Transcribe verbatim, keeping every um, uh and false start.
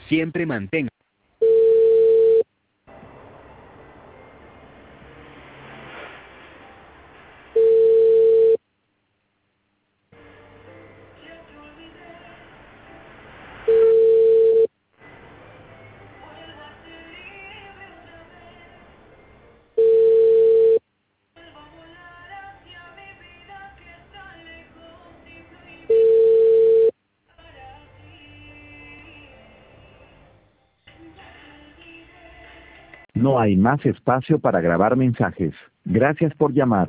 Siempre mantenga. No hay más espacio para grabar mensajes. Gracias por llamar.